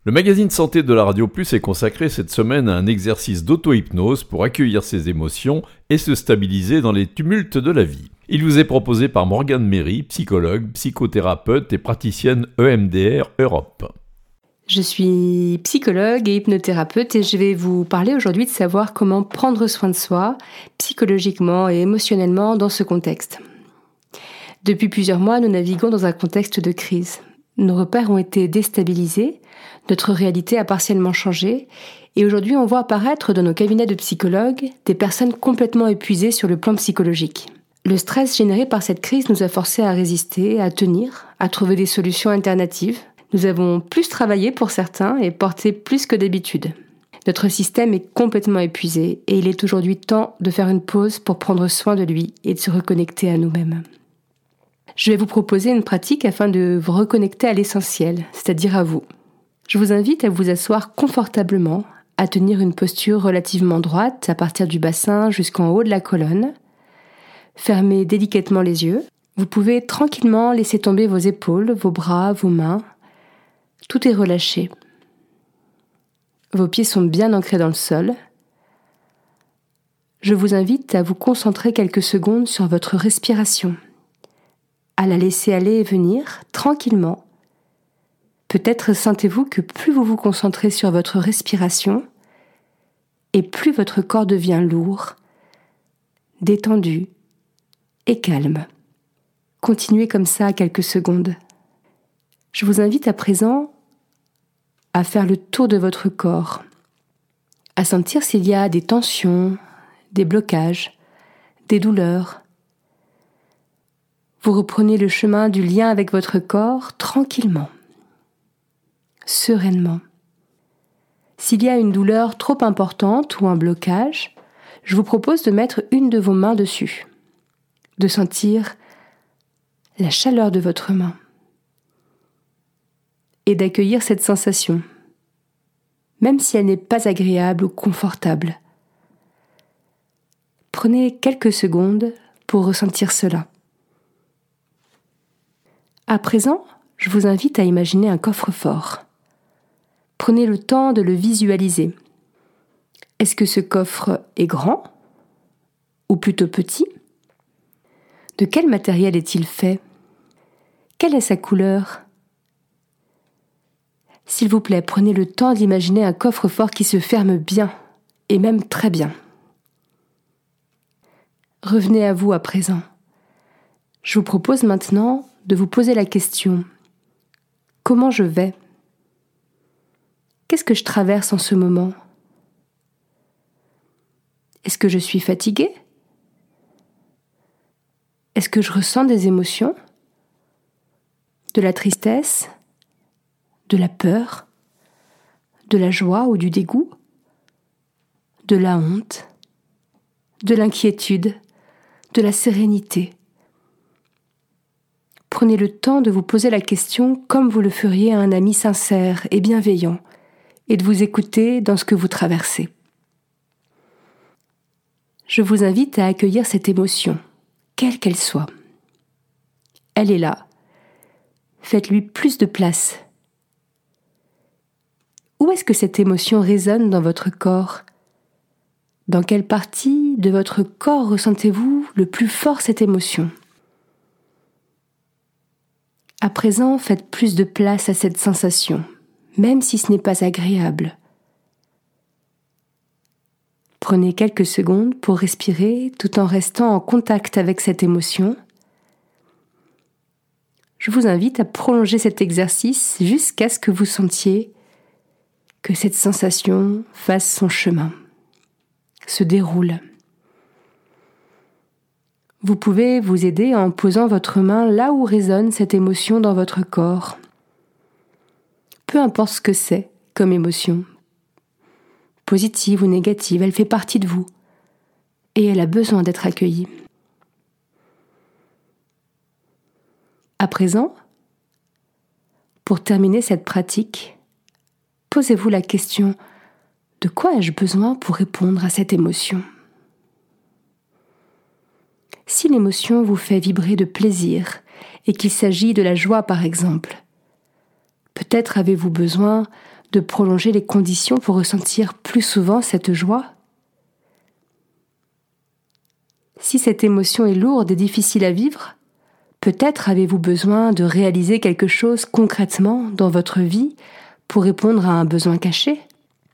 Le magazine Santé de la Radio Plus est consacré cette semaine à un exercice d'auto-hypnose pour accueillir ses émotions et se stabiliser dans les tumultes de la vie. Il vous est proposé par Morgane Méry, psychologue, psychothérapeute et praticienne EMDR Europe. Je suis psychologue et hypnothérapeute et je vais vous parler aujourd'hui de savoir comment prendre soin de soi, psychologiquement et émotionnellement dans ce contexte. Depuis plusieurs mois, nous naviguons dans un contexte de crise. Nos repères ont été déstabilisés, notre réalité a partiellement changé et aujourd'hui on voit apparaître dans nos cabinets de psychologues des personnes complètement épuisées sur le plan psychologique. Le stress généré par cette crise nous a forcés à résister, à tenir, à trouver des solutions alternatives. Nous avons plus travaillé pour certains et porté plus que d'habitude. Notre système est complètement épuisé et il est aujourd'hui temps de faire une pause pour prendre soin de lui et de se reconnecter à nous-mêmes. Je vais vous proposer une pratique afin de vous reconnecter à l'essentiel, c'est-à-dire à vous. Je vous invite à vous asseoir confortablement, à tenir une posture relativement droite à partir du bassin jusqu'en haut de la colonne. Fermez délicatement les yeux. Vous pouvez tranquillement laisser tomber vos épaules, vos bras, vos mains. Tout est relâché. Vos pieds sont bien ancrés dans le sol. Je vous invite à vous concentrer quelques secondes sur votre respiration, à la laisser aller et venir tranquillement. Peut-être sentez-vous que plus vous vous concentrez sur votre respiration, et plus votre corps devient lourd, détendu et calme. Continuez comme ça quelques secondes. Je vous invite à présent à faire le tour de votre corps, à sentir s'il y a des tensions, des blocages, des douleurs. Vous reprenez le chemin du lien avec votre corps tranquillement, sereinement. S'il y a une douleur trop importante ou un blocage, je vous propose de mettre une de vos mains dessus, de sentir la chaleur de votre main et d'accueillir cette sensation, même si elle n'est pas agréable ou confortable. Prenez quelques secondes pour ressentir cela. À présent, je vous invite à imaginer un coffre-fort. Prenez le temps de le visualiser. Est-ce que ce coffre est grand ou plutôt petit ? De quel matériel est-il fait ? Quelle est sa couleur ? S'il vous plaît, prenez le temps d'imaginer un coffre-fort qui se ferme bien, et même très bien. Revenez à vous à présent. Je vous propose maintenant de vous poser la question : comment je vais ? Qu'est-ce que je traverse en ce moment ? Est-ce que je suis fatiguée ? Est-ce que je ressens des émotions ? De la tristesse ? De la peur ? De la joie ou du dégoût ? De la honte ? De l'inquiétude ? De la sérénité ? Prenez le temps de vous poser la question comme vous le feriez à un ami sincère et bienveillant, et de vous écouter dans ce que vous traversez. Je vous invite à accueillir cette émotion, quelle qu'elle soit. Elle est là. Faites-lui plus de place. Où est-ce que cette émotion résonne dans votre corps ? Dans quelle partie de votre corps ressentez-vous le plus fort cette émotion ? À présent, faites plus de place à cette sensation, même si ce n'est pas agréable. Prenez quelques secondes pour respirer tout en restant en contact avec cette émotion. Je vous invite à prolonger cet exercice jusqu'à ce que vous sentiez que cette sensation fasse son chemin, se déroule. Vous pouvez vous aider en posant votre main là où résonne cette émotion dans votre corps. Peu importe ce que c'est comme émotion, positive ou négative, elle fait partie de vous et elle a besoin d'être accueillie. À présent, pour terminer cette pratique, posez-vous la question : de quoi ai-je besoin pour répondre à cette émotion ? Si l'émotion vous fait vibrer de plaisir et qu'il s'agit de la joie par exemple, peut-être avez-vous besoin de prolonger les conditions pour ressentir plus souvent cette joie? Si cette émotion est lourde et difficile à vivre, peut-être avez-vous besoin de réaliser quelque chose concrètement dans votre vie pour répondre à un besoin caché?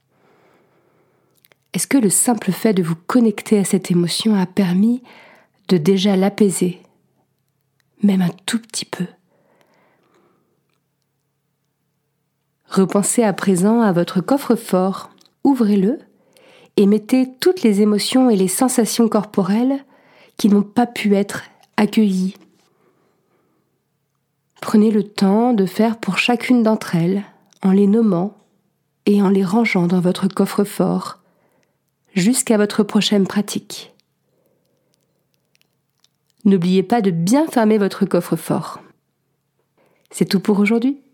Est-ce que le simple fait de vous connecter à cette émotion a permis de déjà l'apaiser, même un tout petit peu? Repensez à présent à votre coffre-fort, ouvrez-le et mettez toutes les émotions et les sensations corporelles qui n'ont pas pu être accueillies. Prenez le temps de faire pour chacune d'entre elles, en les nommant et en les rangeant dans votre coffre-fort, jusqu'à votre prochaine pratique. N'oubliez pas de bien fermer votre coffre-fort. C'est tout pour aujourd'hui.